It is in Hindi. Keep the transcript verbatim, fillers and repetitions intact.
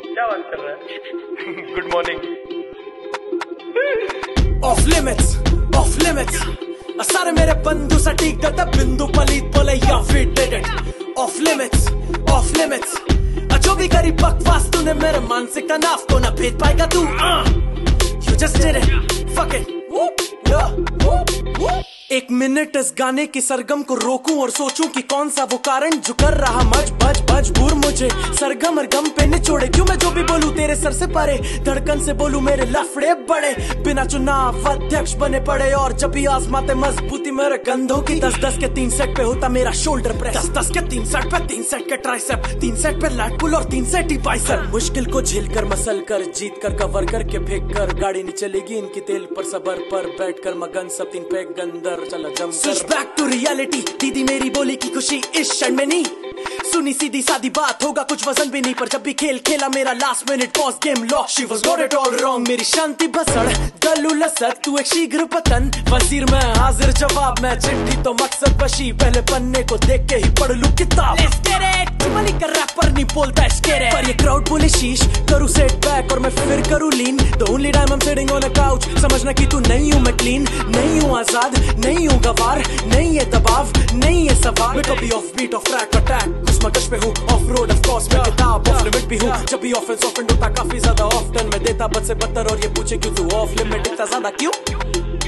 क्या बात कर रहा है? Good morning. Off limits, off limits, सारे मेरे बंधु सटीक दत्ता बिंदु पलीत बोले या फिर did it. Off limits, off limits, जो भी करी बकवास तूने मेरे मानसिक तनाव को न भेज पाएगा तू। You just did it, fuck it. एक मिनट इस गाने की सरगम को रोकूं और सोचूं कि कौन सा वो कारण जो कर रहा मज बज मजबूर मुझे सरगम और गम पे निचोड़े। क्यों मैं जो भी बोलूं तेरे सर से परे, धड़कन से बोलूं मेरे लफड़े बड़े। बिना चुनाव अध्यक्ष बने पड़े और जब भी आजमाते मजबूती मेरे कंधों की। दस दस के तीन सेट पे होता मेरा शोल्डर प्रेस, दस दस के तीन सेट पे तीन सेट के ट्राइसेप, तीन सेट पे लैट पुल और तीन सेट ही बाइसेप। मुश्किल को झेल कर मसल कर जीत कर कवर करके फेंक कर गाड़ी नहीं चलेगी इनकी तेल पर सबर पर बैठ कर मगन सब तीन पे गंदर चला जम। स्विच बैक टू रियलिटी, दीदी मेरी बोली की खुशी इस क्षण में नहीं। सुनी सीधी सादी बात होगा कुछ वजन भी नहीं, पर जब भी खेल खेला मेरा last minute pause game lock. She was not at all wrong, मेरी शांति भसड़ गलू लसक तू एक शीघ्र पतन। वजीर में हाजिर जवाब मैं चिट्ठी तो मकसद बशी, पहले पन्ने को देख के ही पढ़ लूं किताब। चुमली का रैपर नहीं बोलता स्केरे, पर ये क्राउड बोले शीश करूं सेट बैक और मैं फिर करूं lean. The only time I am sitting on a couch, समझना कि तू नहीं हूं मैं क्लीन, नहीं हूं आजाद, नहीं हूं गवार, नहीं है दबाव, नहीं है सवाल। मैं कभी off beat off track attack कुछ मकश पे हूँ, ऑफ रोड ऑफ कोर्स मैं किताब ऑफ लिमिट भी हूँ। जब भी ऑफेंस ऑफेंड होता काफी ज्यादा ऑफ्टन मैं देता बद से बदतर और ये पूछे क्यों तू ऑफ लिमिट इतना ज्यादा क्यों।